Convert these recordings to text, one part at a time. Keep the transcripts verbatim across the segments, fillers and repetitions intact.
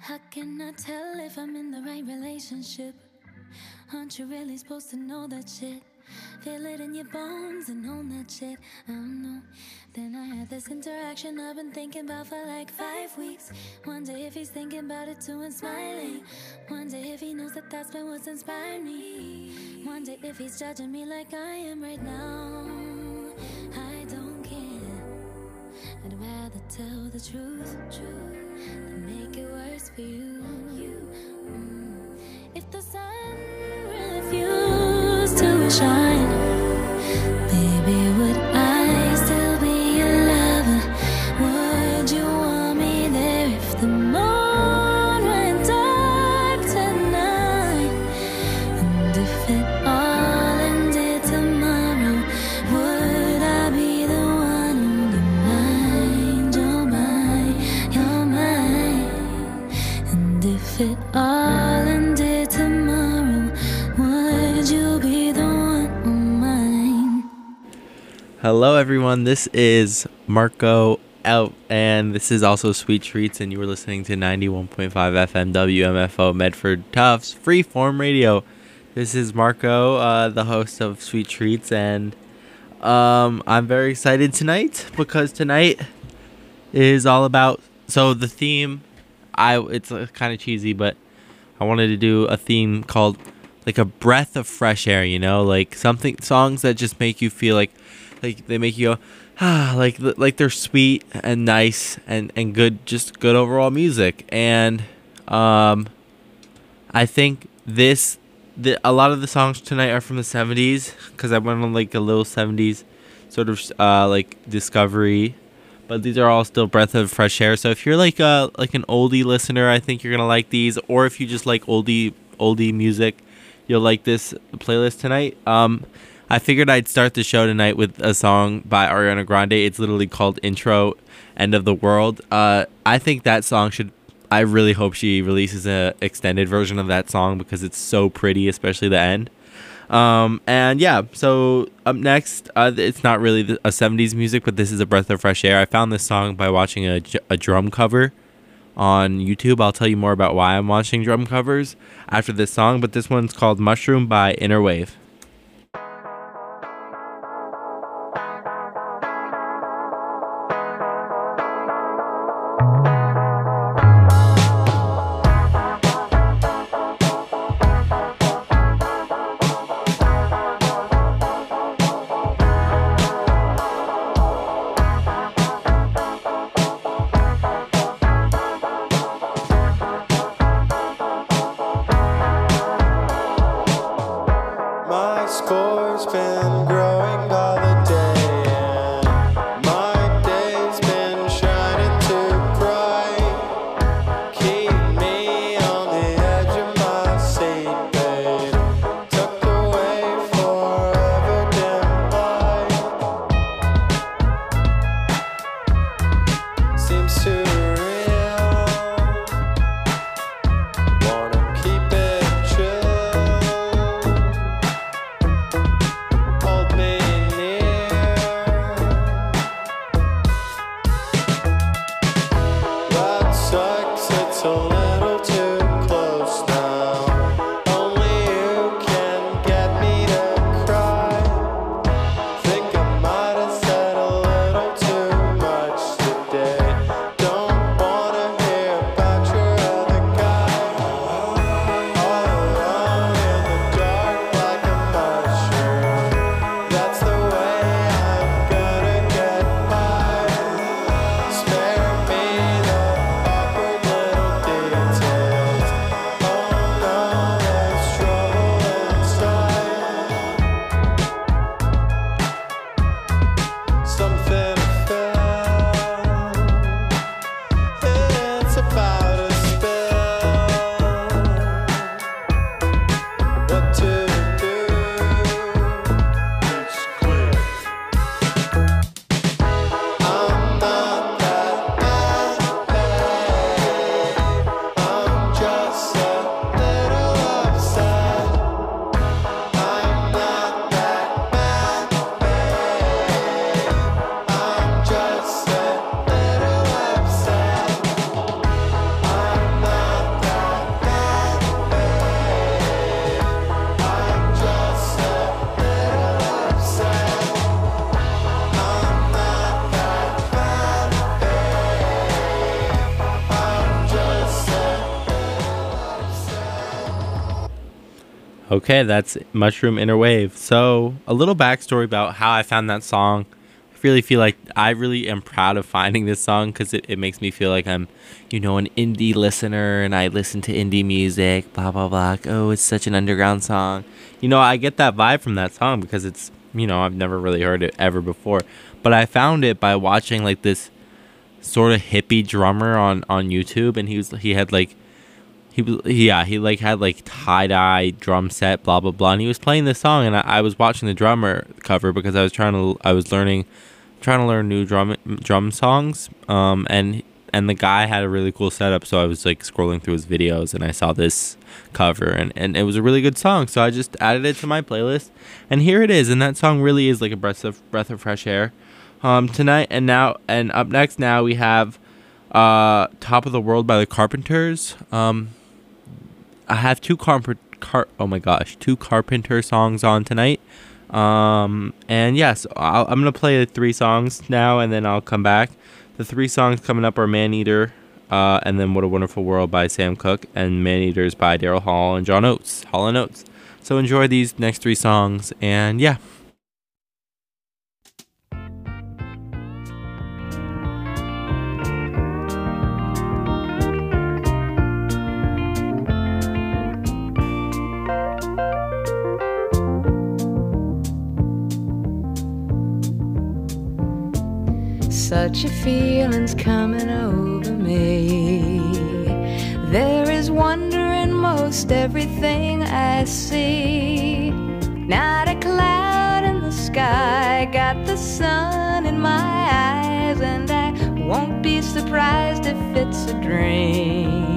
How can I tell if I'm in the right relationship? Aren't you really supposed to know that shit? Feel it in your bones and own that shit. I don't know. Then I had this interaction I've been thinking about for like five weeks. Wonder if he's thinking about it too and smiling. Wonder if he knows that that's been what's inspired me. Wonder if he's judging me like I am right now. I don't care. I'd rather tell the truth, truth than make it worse for you. Mm. If the sun refused to shine, baby, would I still be your lover? Would you want me there if the moon went dark tonight? And if it all ended tomorrow, would I be the one on your mind, your mind, your mind? And if it all ended tomorrow, would you be the one on mine? Hello everyone, this is Marco out, and this is also Sweet Treats, and you were listening to ninety-one point five F M W M F O Medford Tufts Freeform Radio. This is Marco, uh, the host of Sweet Treats, and um, I'm very excited tonight because tonight is all about, so the theme, I it's uh, kind of cheesy, but I wanted to do a theme called like a breath of fresh air, you know, like something, songs that just make you feel like, like they make you go, ah, like, like they're sweet and nice and, and good, just good overall music. And, um, I think this, the, a lot of the songs tonight are from the seventies, cause I went on like a little seventies sort of, uh, like discovery, but these are all still breath of fresh air. So if you're like a, like an oldie listener, I think you're going to like these, or if you just like oldie, oldie music, you'll like this playlist tonight. Um, I figured I'd start the show tonight with a song by Ariana Grande. It's literally called Intro, End of the World. Uh, I think that song should, I really hope she releases an extended version of that song because it's so pretty, especially the end. Um, and yeah, so up next, uh, it's not really a seventies music, but this is a breath of fresh air. I found this song by watching a, a drum cover on YouTube. I'll tell you more about why I'm watching drum covers after this song, but this one's called Mushroom by Inner Wave. My Okay, that's Mushroom Inner Wave. So, a little backstory about how I found that song. I really feel like I really am proud of finding this song because it, it makes me feel like I'm, you know, an indie listener and I listen to indie music, blah, blah, blah. Like, oh, it's such an underground song. You know, I get that vibe from that song because it's, you know, I've never really heard it ever before. But I found it by watching like this sort of hippie drummer on, on YouTube, and he was he had like, He was, yeah, he like had like tie-dye drum set, blah blah blah, and he was playing this song, and I, I was watching the drummer cover because I was trying to, I was learning, trying to learn new drum drum songs, um, and and the guy had a really cool setup, so I was like scrolling through his videos, and I saw this cover, and, and it was a really good song, so I just added it to my playlist, and here it is, and that song really is like a breath of breath of fresh air, um, tonight, and now, and up next now we have, uh, Top of the World by the Carpenters, um. I have two carpenter, car, oh my gosh, two Carpenter songs on tonight, um, and yes, I'll, I'm gonna play the three songs now, and then I'll come back. The three songs coming up are Man Eater, uh, and then What a Wonderful World by Sam Cooke, and Man Eaters by Daryl Hall and John Oates, Hall and Oates. So enjoy these next three songs, and yeah. Such a feeling's coming over me. There is wonder in most everything I see. Not a cloud in the sky, got the sun in my eyes, and I won't be surprised if it's a dream.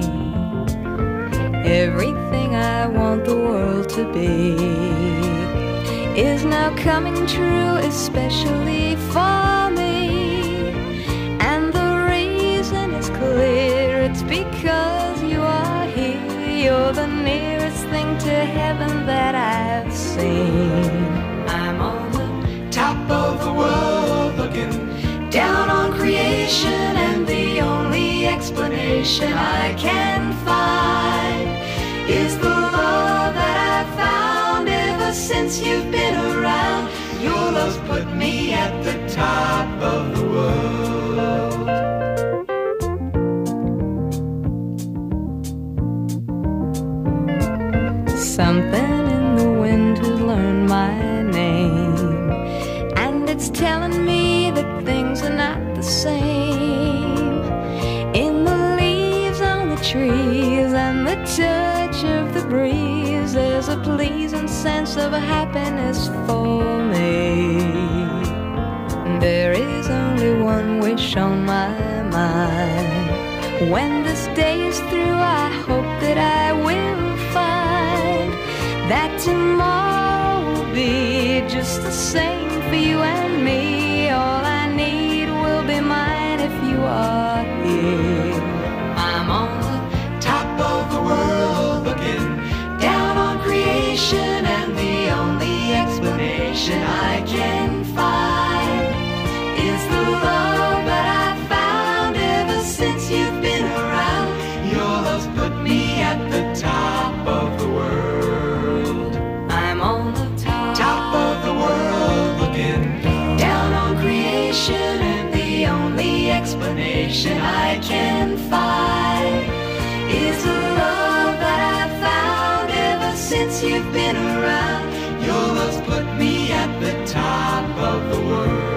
Everything I want the world to be is now coming true, especially for me. Clear, it's because you are here. You're the nearest thing to heaven that I've seen. I'm on the top of the world, looking down on creation, and the only explanation I can find is the love that I've found ever since you've been around. Your love's put me at the top of the world. Something in the wind has learned my name, and it's telling me that things are not the same. In the leaves on the trees and the touch of the breeze, there's a pleasing sense of happiness for me. There is only one wish on my mind. When this day is through, I hope that I will find that tomorrow will be just the same for you and me. All I need will be mine if you are here. I'm on the top of the world, looking down on creation, and the only explanation I can find is the love that I found ever since you've been around. Your love's put me at the top of the world. I'm on the top, top of the world, looking down on creation, and the only explanation I can find is the love that I found ever since you've been around. Your love's put me at the top of the world.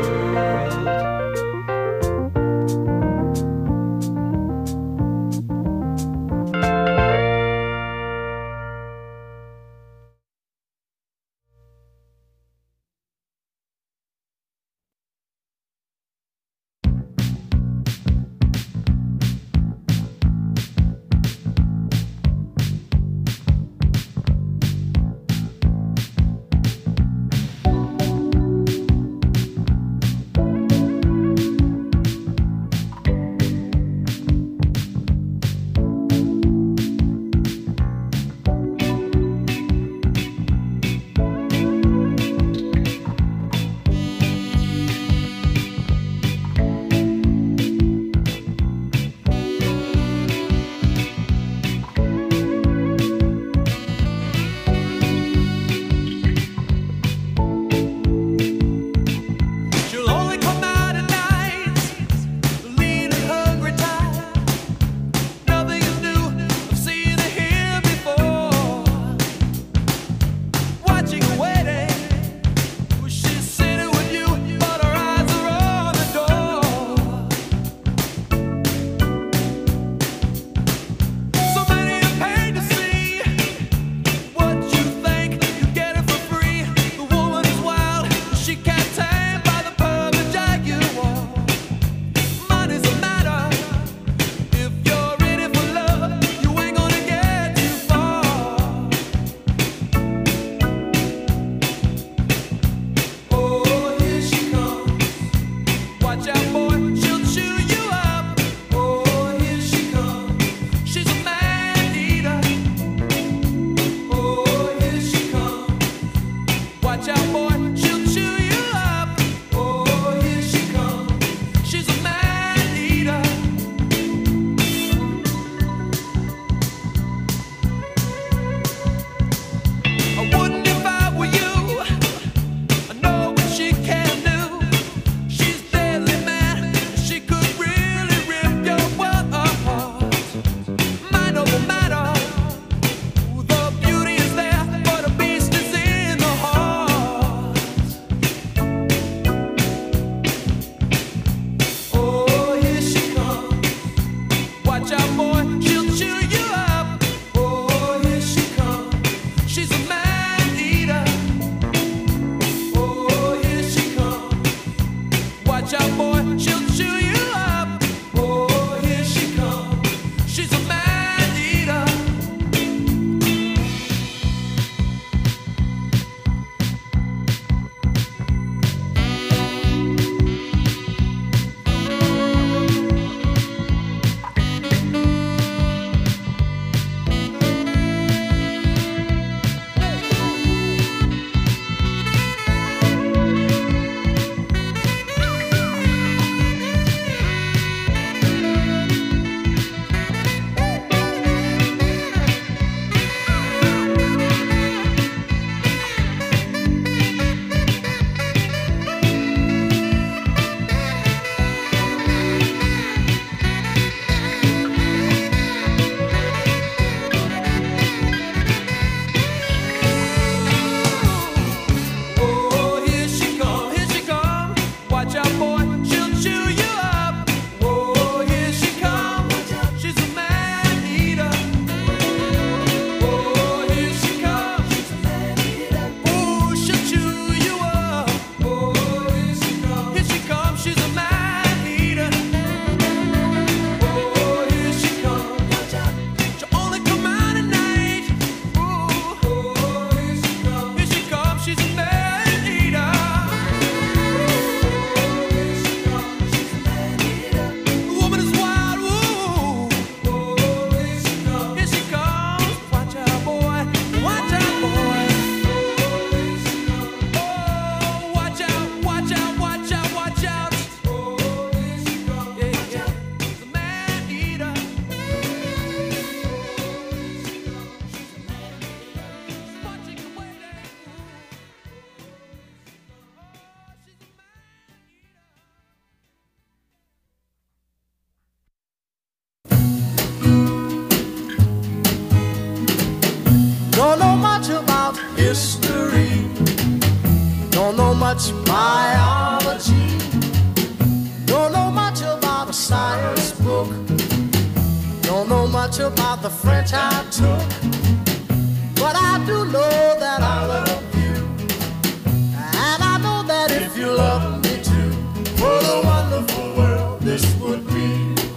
Don't know much about history, don't know much biology, don't know much about a science book, don't know much about the French I took, but I do know that I love you, and I know that if you love me too, what a wonderful world this would be.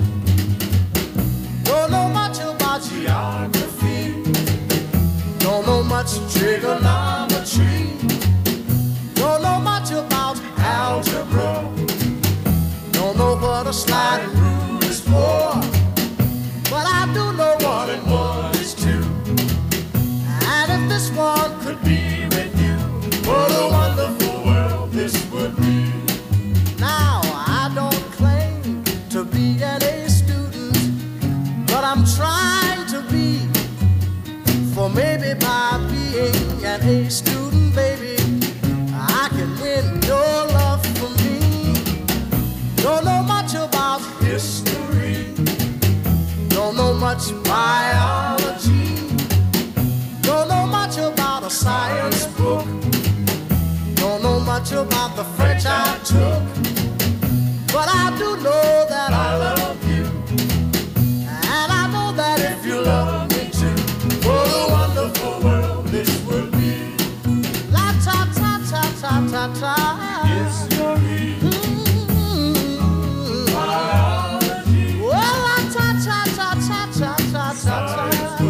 Don't know much about geography, don't know much trigonometry, don't know much about algebra, don't know what a sliding rule is for, but I do know one and one is two. And if this one could be with you, what a wonderful world this would be. Now I don't claim to be an A student, but I'm trying to be. For maybe by being an A student, baby, I can win your love for me. Don't know much about history, don't know much biology, don't know much about a science book, don't know much about the French I took, but I do know that I love you, and I know that if you love me too, what a wonderful world this would be. La ta ta ta ta ta ta. History, mm-hmm. Biology. Well, la ta ta ta ta ta ta ta ta.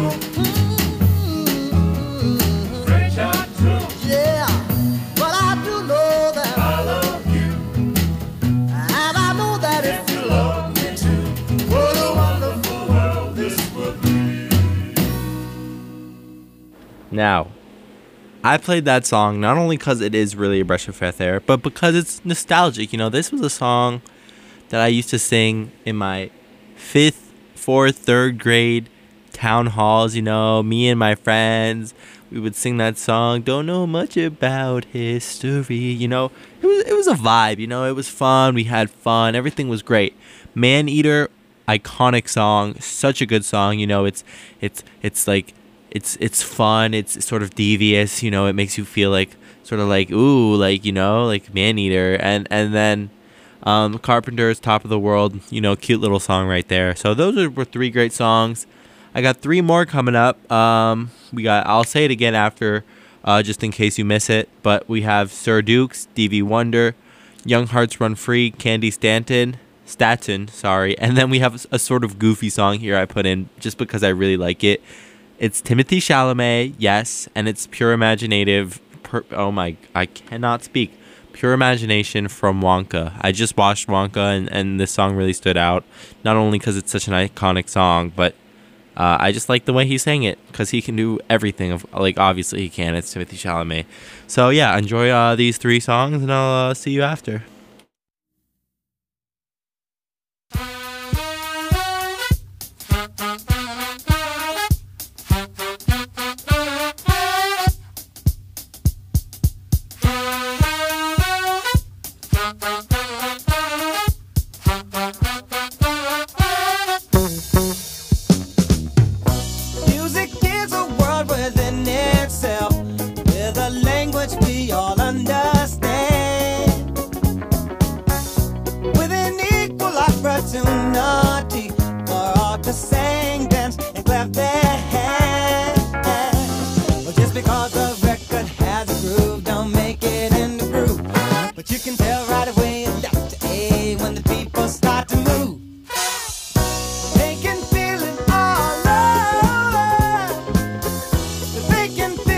Mm-hmm. French I took. Yeah, but I do know that I love you, and I know that if you love me too, what a wonderful world this would be. Now, I played that song not only because it is really a breath of fresh air, but because it's nostalgic. You know, this was a song that I used to sing in my fifth, fourth, third grade town halls. You know, me and my friends, we would sing that song. Don't know much about history. You know, it was it was a vibe. You know, it was fun. We had fun. Everything was great. Man Eater, iconic song. Such a good song. You know, it's it's it's like. It's it's fun. It's sort of devious, you know. It makes you feel like sort of like ooh, like you know, like Maneater, and and then um, Carpenter's "Top of the World," you know, cute little song right there. So those are, were three great songs. I got three more coming up. Um, we got. I'll say it again after, uh, just in case you miss it. But we have Sir Dukes, Stevie Wonder, Young Hearts Run Free, Candy Stanton. Statton, sorry, and then we have a sort of goofy song here I put in just because I really like it. It's Timothy Chalamet, yes, and it's Pure Imaginative. Per, oh my, I cannot speak. Pure Imagination from Wonka. I just watched Wonka, and, and this song really stood out. Not only because it's such an iconic song, but uh, I just like the way he sang it, because he can do everything. Of like, obviously he can. It's Timothy Chalamet. So yeah, enjoy uh, these three songs, and I'll uh, see you after. Music is a world within itself, with a language we all understand, with an equal opportunity for all to sing, dance, and clap their hands. Well, just because a record has a groove, don't make it in the groove. But you can tell right away in Doctor A when the people start to move. They can feel it all over. They can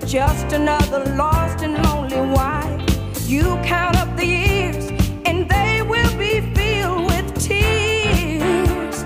just another lost and lonely wife. You count up the years and they will be filled with tears.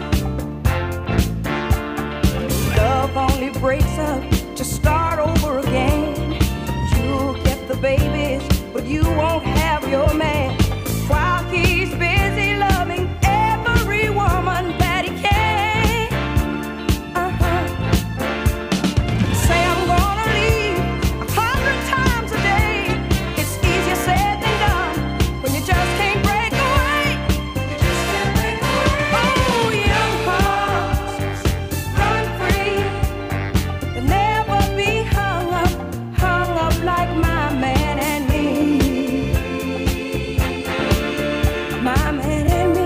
Love only breaks up to start over again. You'll get the babies, but you won't have your man. While he's busy loving every woman that he can. Uh-huh. Say I'm gonna leave a hundred times a day. It's easier said than done when you just can't break away. You just can't break away. Oh, young hearts, run free. You'll never be hung up, hung up like my man and me. My man and me.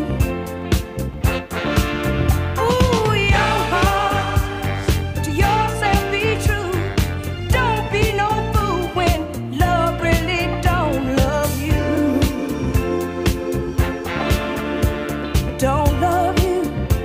Ooh, young heart, to yourself be true. Don't be no fool when love really don't love you. Don't love you.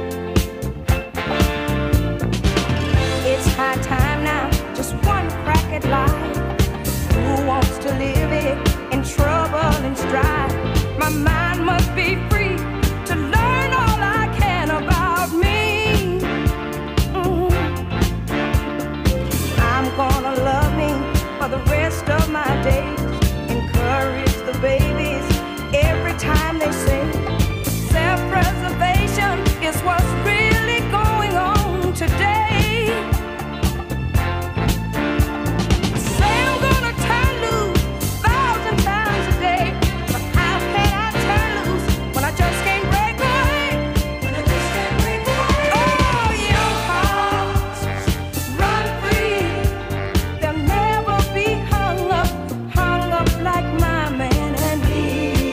It's high time now, just one crack at life. Who wants to live it in trouble and strife? My mind must be free to learn all I can about me. Mhm. I'm gonna love me for the rest of my days. Encourage the babies every time they say self-preservation is what's really going on today. Say I'm gonna turn loose thousand times a day, but how can I turn loose when I just can't break away? When I just can't break away. Oh, young hearts, run free. They'll never be hung up, hung up like my man and me.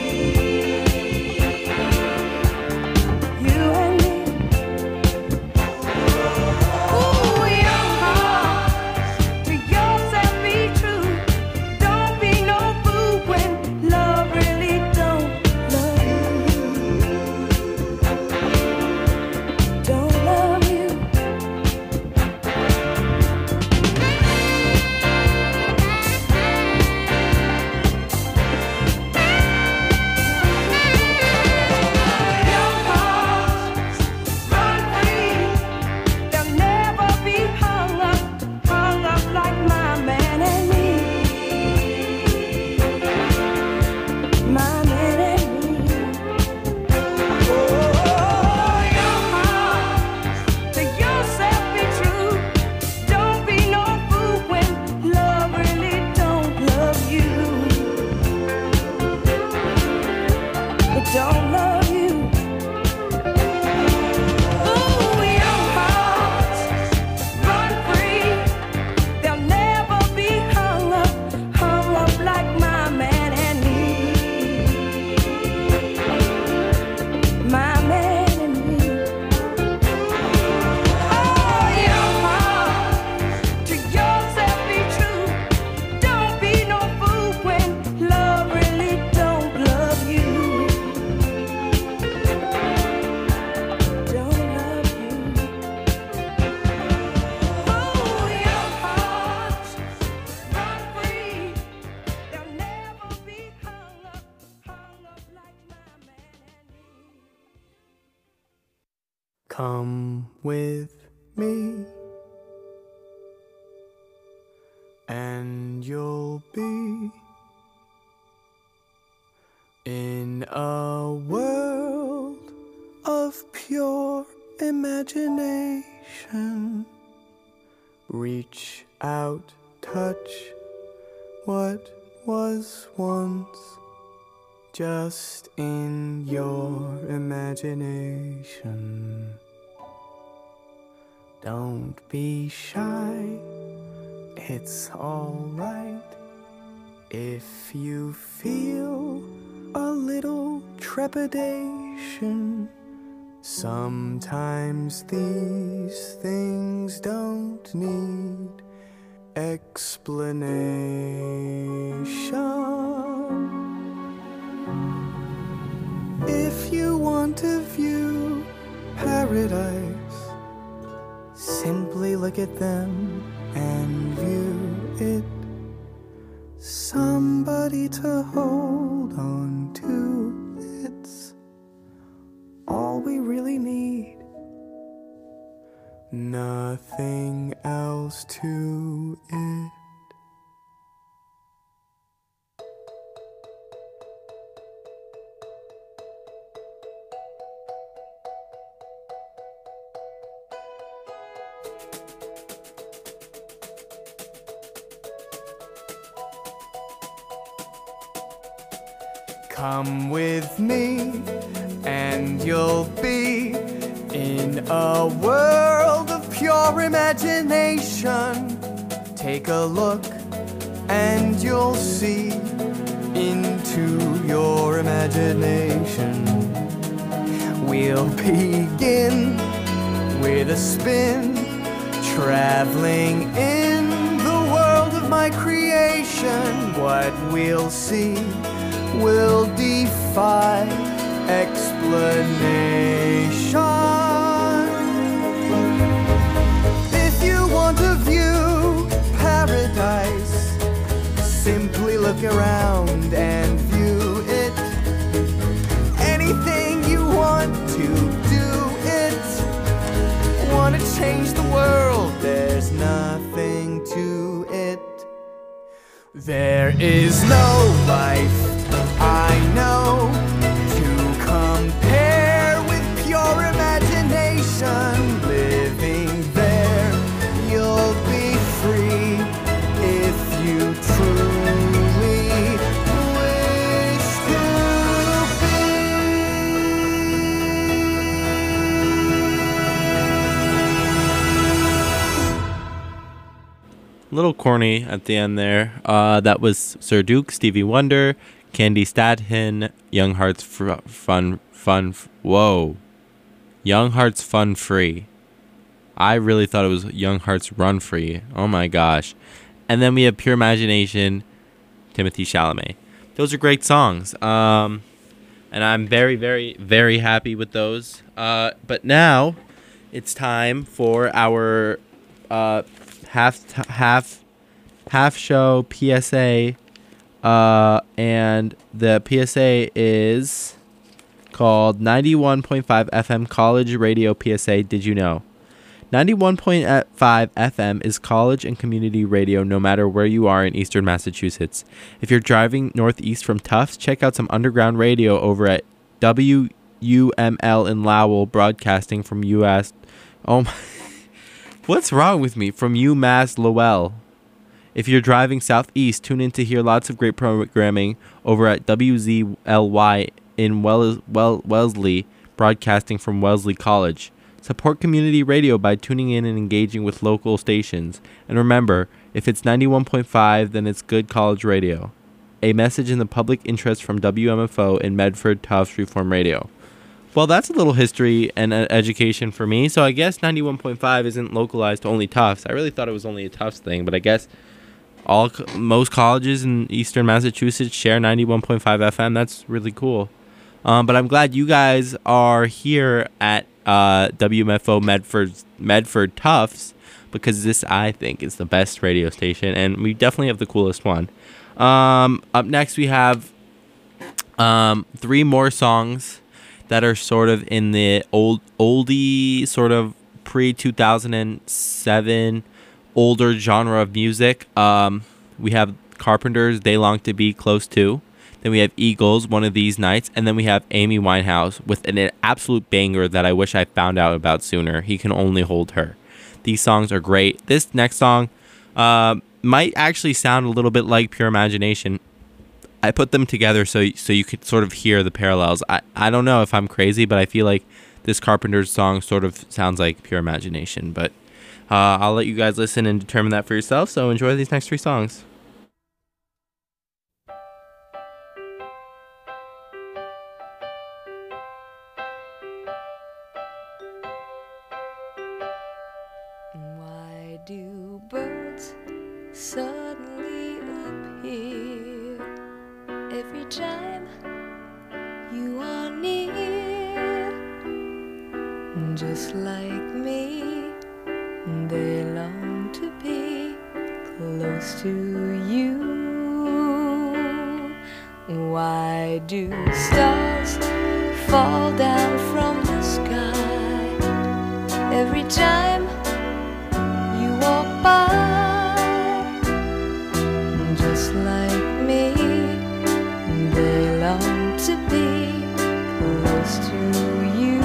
You and me. Ooh, young hearts, to yourself be true. Don't be no fool when love really don't love you. Don't love you. Young hearts, run free. They'll never be hung up, hung up like my man and me. My man and me. Oh, young hearts, to yourself be true. Don't be no fool when love really don't love you. It don't love you. Ooh, young hearts, run free. They'll never be hung up, hung up like my man and me. My man and me. Oh, young hearts, to yourself be true. Don't be no fool when love really don't love you. Don't love you. Oh, young hearts, run free. They'll never be hung up, hung up like my man and me. Come with me, and you'll be in a world of pure imagination. Reach out, touch what was once just in your imagination. Don't be shy, it's alright if you feel a little trepidation. Sometimes these things don't need explanation. If you want to view paradise, simply look at them and view somebody to hold on to. It's all we really need. Nothing else to it. Come with me and you'll be in a world of pure imagination. Take a look and you'll see into your imagination. We'll begin with a spin, traveling in the world of my creation. What we'll see will defy explanation. If you want to view paradise, simply look around and view it. Anything you want to do it. Want to change the world, there's nothing to it. There is no life I know to compare with pure imagination. Living there, you'll be free if you truly wish to be. A little corny at the end there. Uh, that was Sir Duke, Stevie Wonder, Candy Statton, Young Hearts fr- Fun Fun. F- Whoa, Young Hearts Fun Free. I really thought it was Young Hearts Run Free. Oh my gosh. And then we have Pure Imagination, Timothy Chalamet. Those are great songs. Um, and I'm very, very, very happy with those. Uh, but now it's time for our uh, half t- half half show P S A. Uh, and the P S A is called ninety-one point five F M College Radio P S A. Did you know? ninety-one point five F M is college and community radio no matter where you are in eastern Massachusetts. If you're driving northeast from Tufts, check out some underground radio over at W U M L in Lowell, broadcasting from U S Oh my. What's wrong with me? From UMass Lowell. If you're driving southeast, tune in to hear lots of great programming over at W Z L Y in Wells- Wel- Wellesley, broadcasting from Wellesley College. Support community radio by tuning in and engaging with local stations. And remember, if it's ninety-one point five, then it's good college radio. A message in the public interest from W M F O in Medford Tufts Freeform Radio. Well, that's a little history and uh, education for me. So I guess ninety-one point five isn't localized to only Tufts. I really thought it was only a Tufts thing, but I guess all most colleges in eastern Massachusetts share ninety-one point five F M. That's really cool. Um, but I'm glad you guys are here at uh, W M F O Medford Medford Tufts, because this, I think, is the best radio station, and we definitely have the coolest one. Um, up next, we have um, three more songs that are sort of in the old oldie sort of pre two thousand seven older genre of music. Um, we have Carpenters, They Long to Be Close To. Then we have Eagles, One of These Nights. And then we have Amy Winehouse with an absolute banger that I wish I found out about sooner. He Can Only Hold Her. These songs are great. This next song uh, might actually sound a little bit like Pure Imagination. I put them together so so you could sort of hear the parallels. I, I don't know if I'm crazy, but I feel like this Carpenters song sort of sounds like Pure Imagination. But Uh, I'll let you guys listen and determine that for yourself. So enjoy these next three songs. Why do birds suddenly appear every time you are near? Just like me, they long to be close to you. why do stars fall down from the sky every time you walk by? Just like me, they long to be close to you.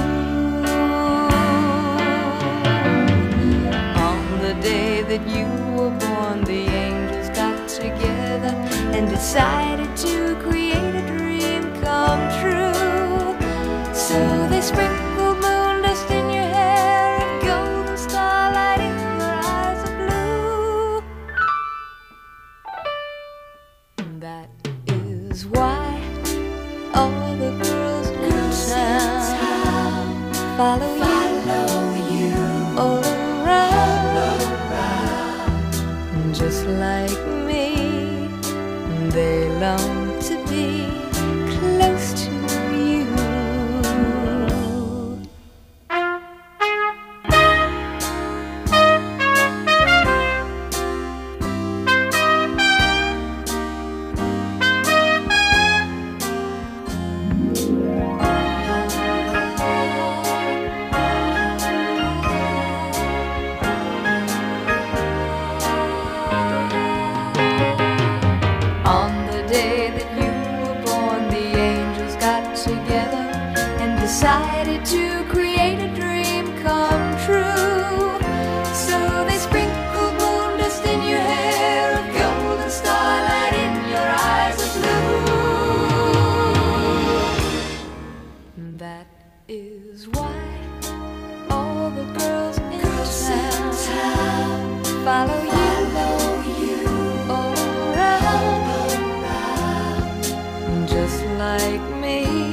On the day that you were born, the angels got together and decided to create a dream come true. So they sprinkled moon dust in your hair and golden starlight in your eyes of blue. That is why all the girls in town follow you, follow you all around, just like me. They long to be close to you. Decided to create a dream come true. So they sprinkled moon dust in your hair, a golden starlight in your eyes of blue. That is why all the girls in town, town follow you, follow you all around, just like me.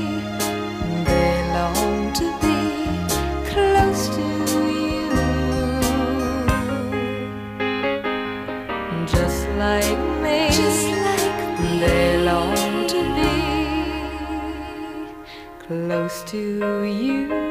To be close to you, just like me, just like me. They long to be close to you.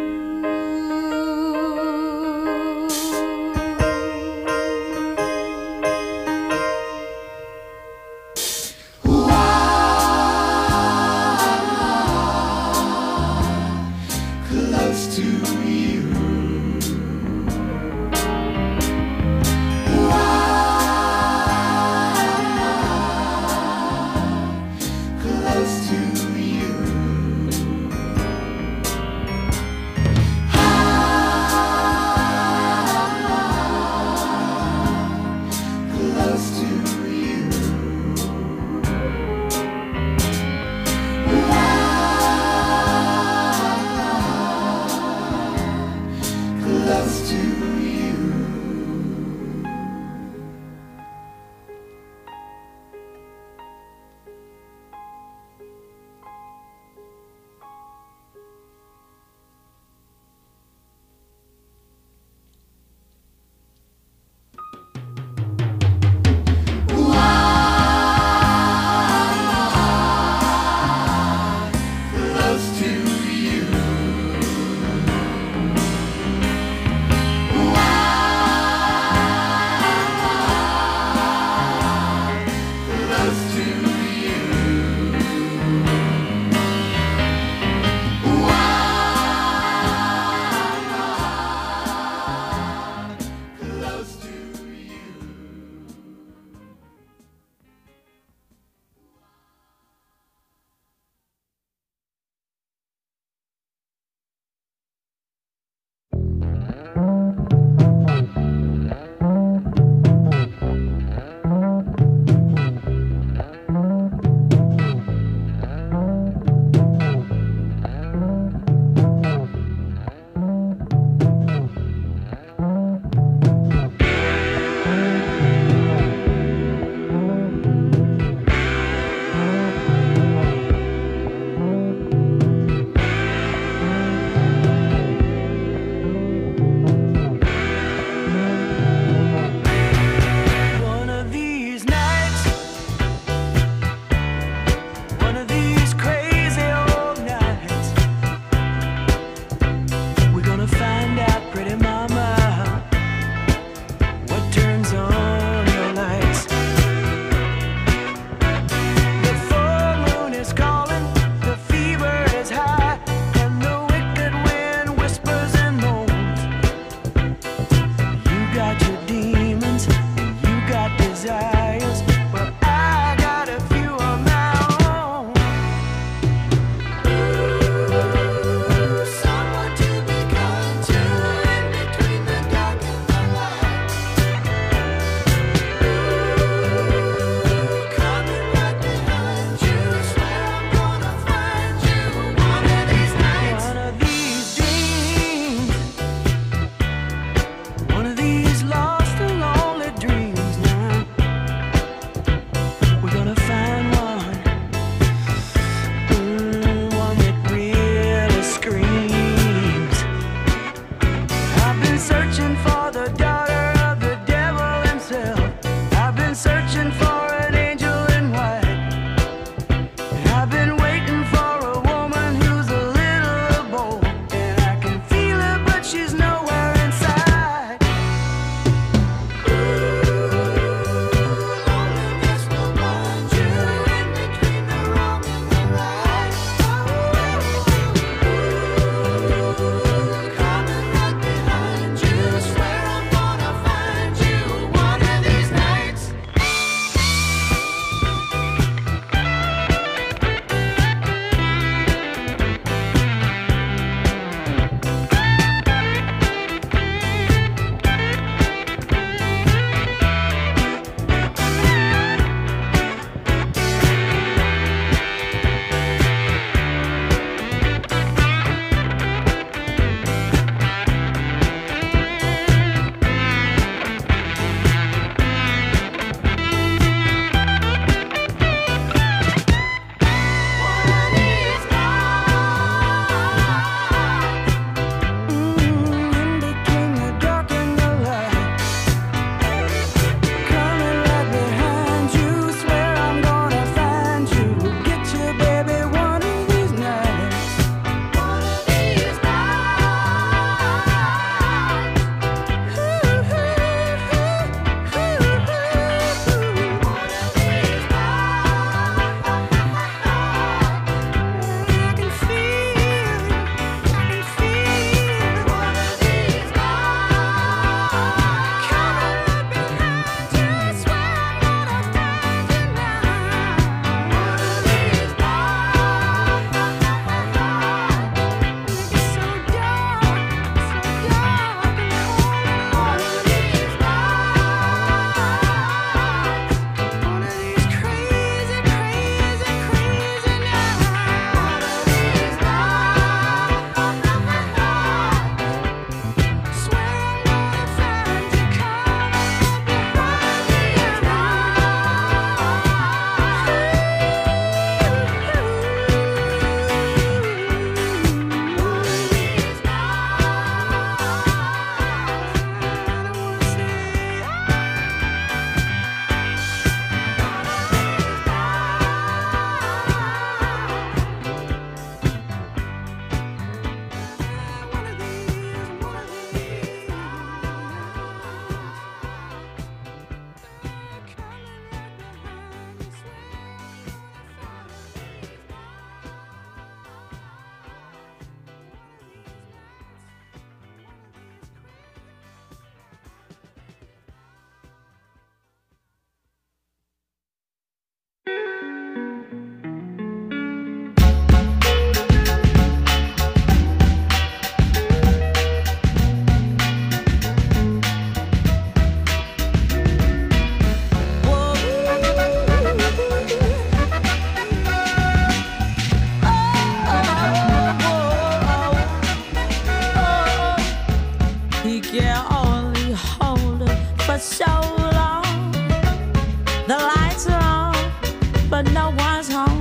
for so long. The lights are on, but no one's home.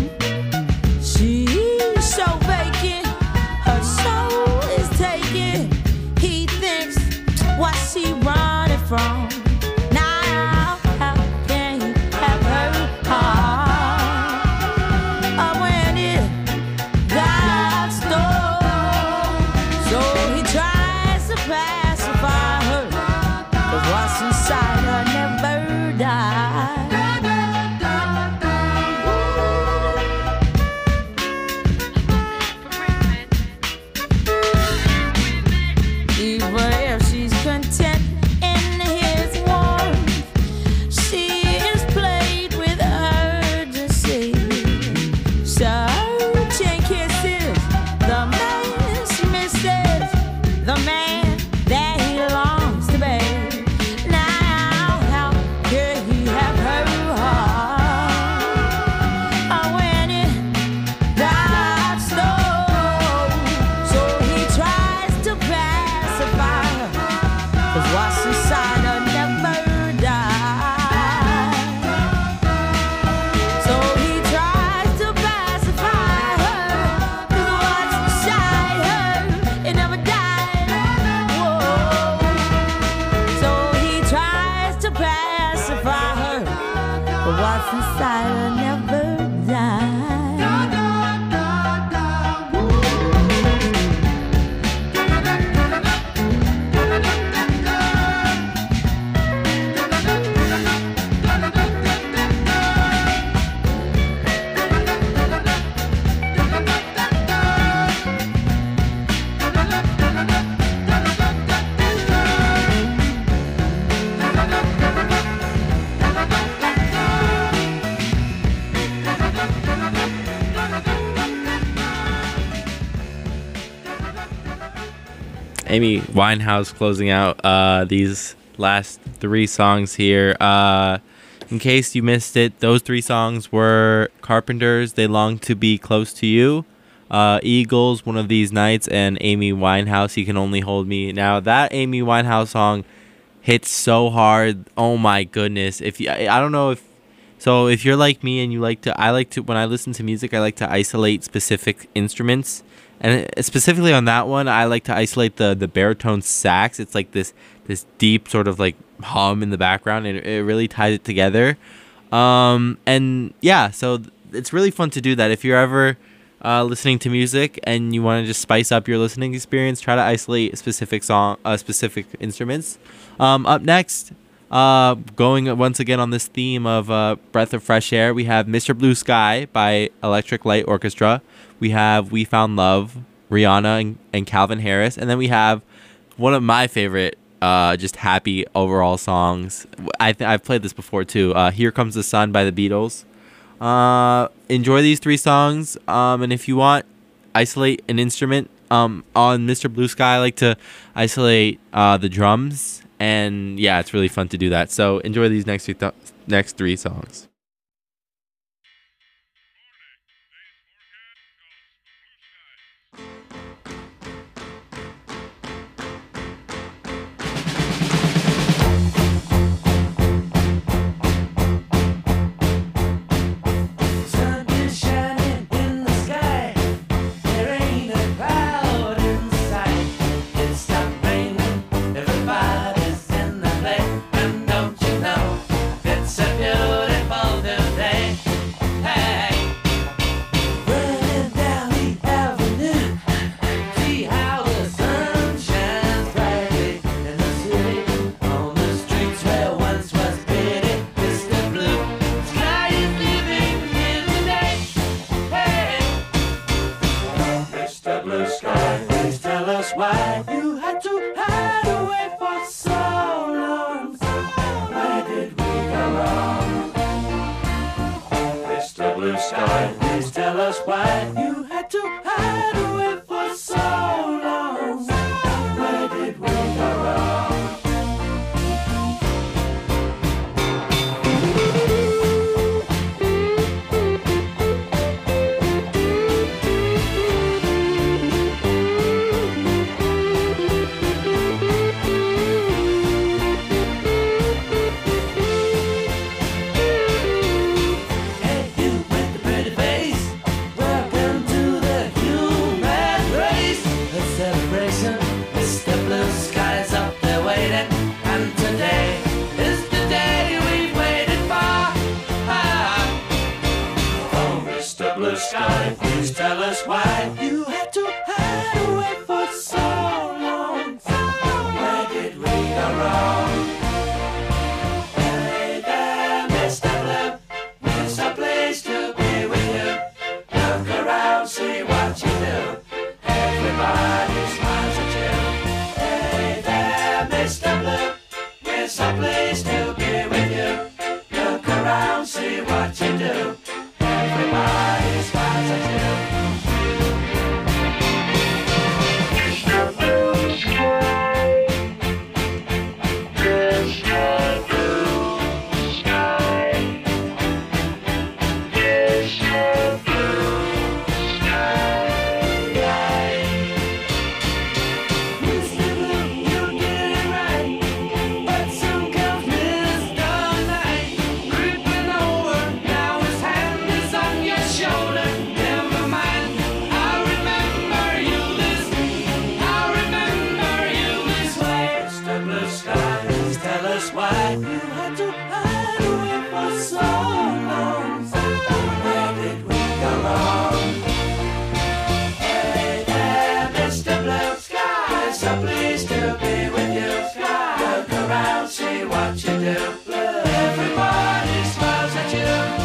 She's so vacant, her soul is taken. He thinks, what's she running from? Now, how can he have her heart? Oh, when it got stole, so he tries to pacify her, 'cause what's inside her never dies. Even if she's content in his warmth, she is plagued with urgency. Searching kisses, the man's misses, the man that he longs to be. Now, how could he have her heart? Oh, when it got stole, so he tries to pacify her, 'cause what's inside her never dies. So he tries to pacify her, 'cause what's inside her, it never dies. Whoa. So he tries to pacify her, but what's inside her never dies. Amy Winehouse closing out uh, these last three songs here. Uh, in case you missed it, those three songs were Carpenters, They Long to Be Close to You, uh, Eagles, One of These Nights, and Amy Winehouse, He Can Only Hold Me. Now, that Amy Winehouse song hits so hard. Oh my goodness. If you, I I don't know if, so if you're like me and you like to, I like to, when I listen to music, I like to isolate specific instruments. And specifically on that one, I like to isolate the, the baritone sax. It's like this this deep sort of like hum in the background, and it, it really ties it together. Um, and yeah, so th- it's really fun to do that. If you're ever uh, listening to music and you want to just spice up your listening experience, try to isolate specific song, uh, specific instruments. Um, up next, uh, going once again on this theme of uh, Breath of Fresh Air, we have Mister Blue Sky by Electric Light Orchestra. We have We Found Love, Rihanna and, and Calvin Harris. And then we have one of my favorite, uh, just happy overall songs. I th- I've played this before too. Uh, Here Comes the Sun by the Beatles. Uh, enjoy these three songs. Um, and if you want, isolate an instrument. Um, on Mister Blue Sky, I like to isolate uh, the drums. And yeah, it's really fun to do that. So enjoy these next three, th- next three songs. Why you had to hide away for so long? Where did we go wrong? Mister Blue Sky, please tell us why you had to hide away for so long. Where did we go wrong? us why you had to hide away for so long. Where did we go wrong? Hey there, Mister Blue, it's a place to be with you. Look around, see what you do. Everybody smiles at you. Hey there, Mister Blue, it's a place to be with you. Look around, see what you do. Everybody smiles at you. Why you had to hide away for so long? Where did we go wrong? Hey there, Mister Blue Sky, it's a place to be with you. Look around, see what you do. Everybody smiles at you.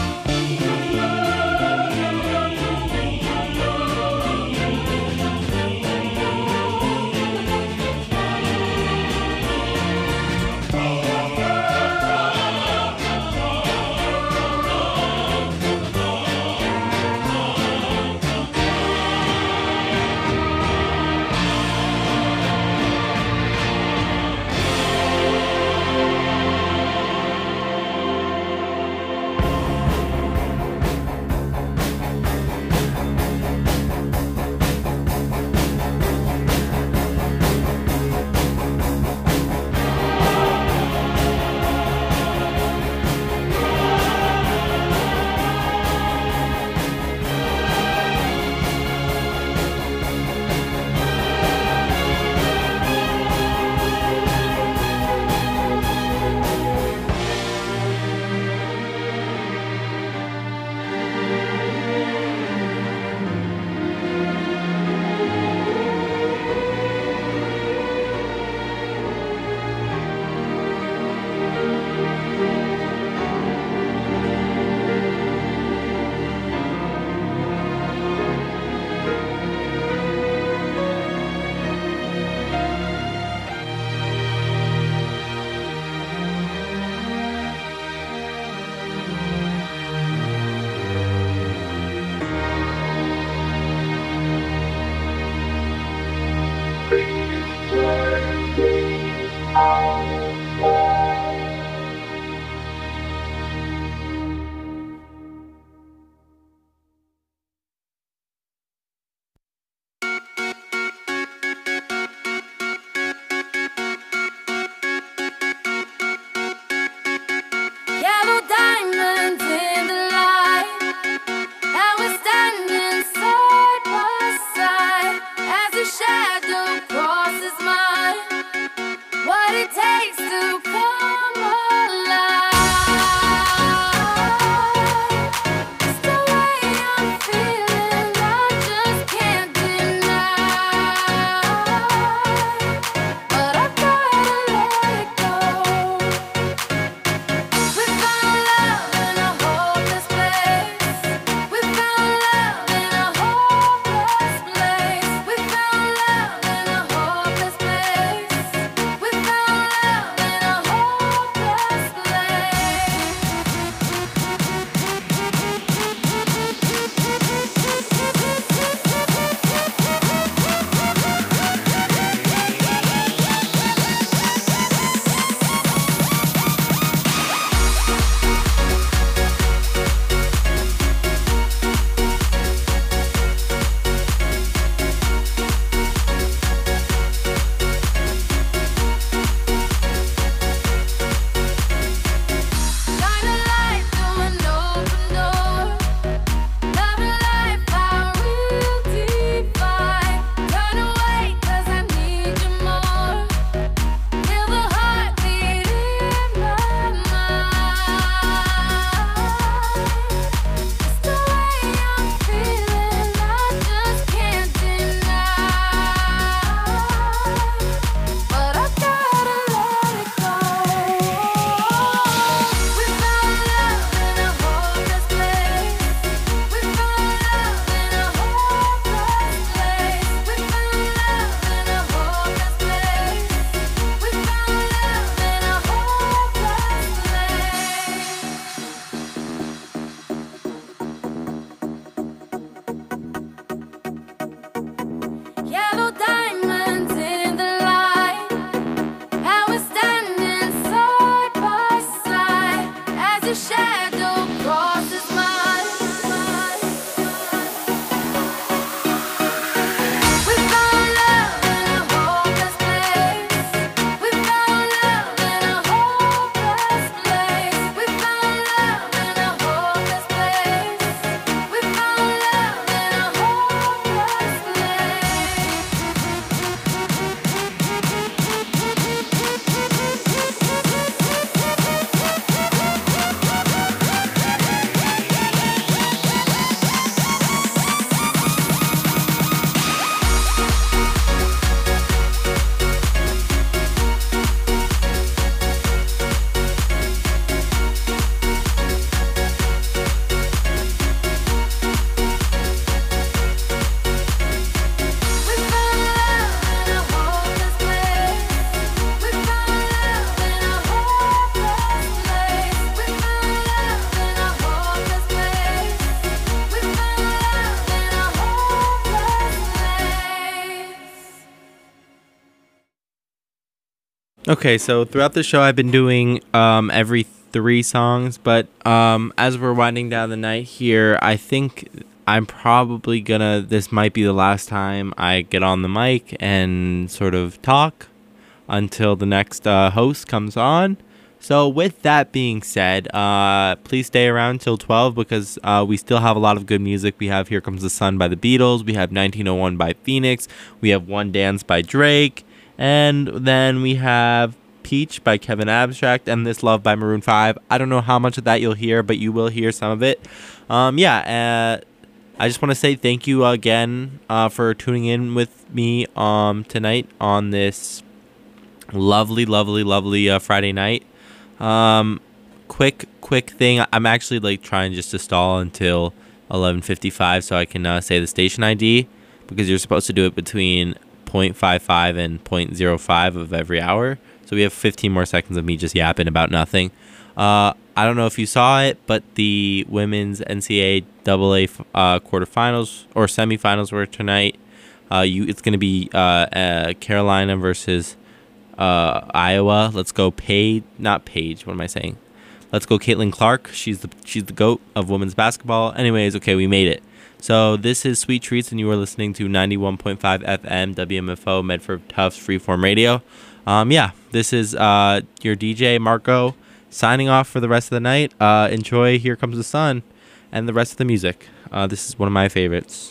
Okay, so throughout the show, I've been doing um, every three songs, but um, as we're winding down the night here, I think I'm probably gonna, this might be the last time I get on the mic and sort of talk until the next uh, host comes on. So with that being said, uh, please stay around till twelve because uh, we still have a lot of good music. We have Here Comes the Sun by the Beatles. We have nineteen oh one by Phoenix. We have One Dance by Drake. And then we have Peach by Kevin Abstract and This Love by Maroon five. I don't know how much of that you'll hear, but you will hear some of it. Um, yeah, uh, I just want to say thank you again uh, for tuning in with me um, tonight on this lovely, lovely, lovely uh, Friday night. Um, quick, quick thing. I'm actually like trying just to stall until eleven fifty-five so I can uh, say the station I D because you're supposed to do it between zero point five five and zero point zero five of every hour. So we have fifteen more seconds of me just yapping about nothing. Uh, I don't know if you saw it, but the women's N C double A uh, quarterfinals or semifinals were tonight. Uh, you, it's going to be uh, uh, Carolina versus uh, Iowa. Let's go Paige, not Paige. What am I saying? Let's go Caitlin Clark. She's the she's the GOAT of women's basketball. Anyways, okay, we made it. So this is Sweet Treats, and you are listening to ninety-one point five F M W M F O Medford Tufts Freeform Radio. Um, yeah, this is uh, your D J Marco signing off for the rest of the night. Uh, enjoy Here Comes the Sun and the rest of the music. Uh, this is one of my favorites.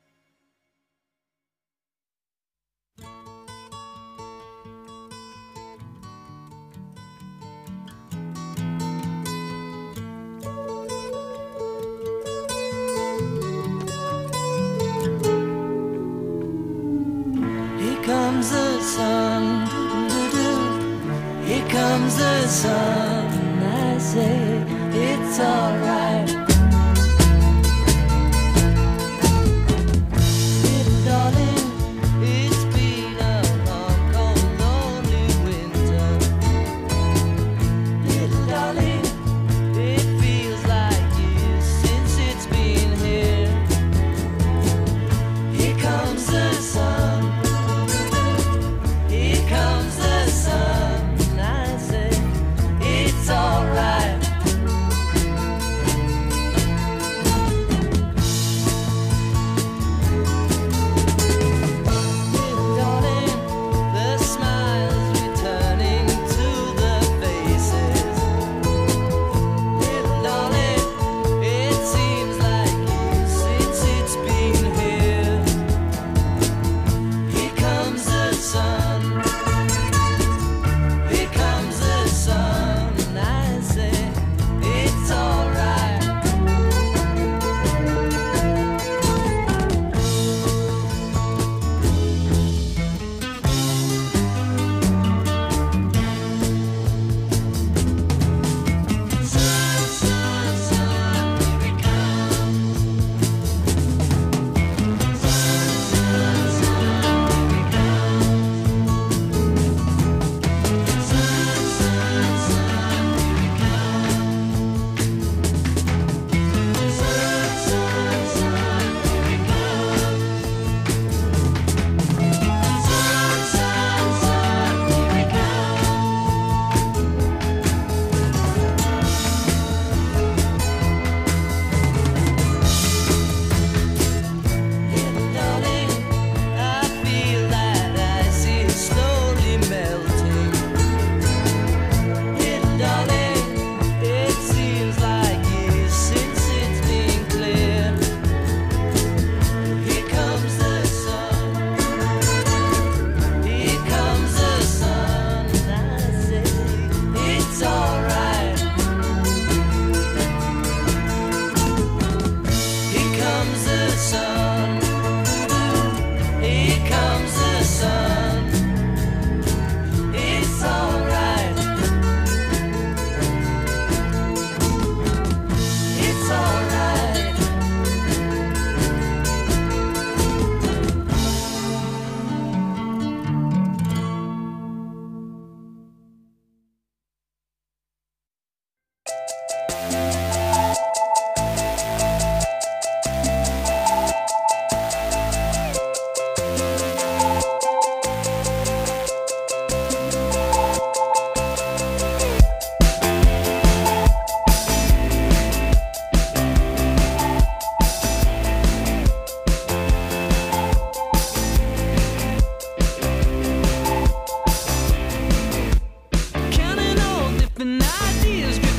Comes the sun, doo-doo-doo. Here comes the sun. I say it's alright. Little darling, it's been a long, cold, lonely winter. Little darling, it feels like years since it's been here. Here comes the sun. Comes the sun, I say it's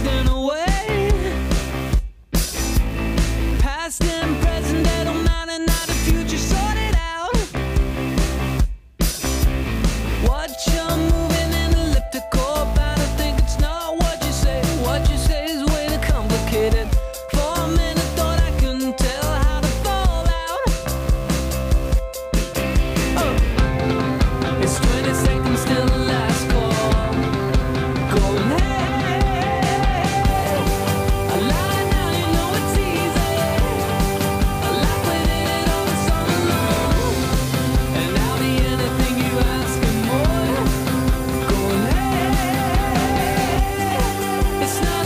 drifting away. Past and present, they don't matter, now the future sorted out. What you're moving in elliptical bound, I think it's not what you say. What you say is way too complicated. For a minute, thought I couldn't tell how to fall out. Oh, it's twenty seconds till the last call. Going hey, I lie now, you know it's easy. I like when it all is on alone, and I'll be anything you ask and more. Going hey, it's not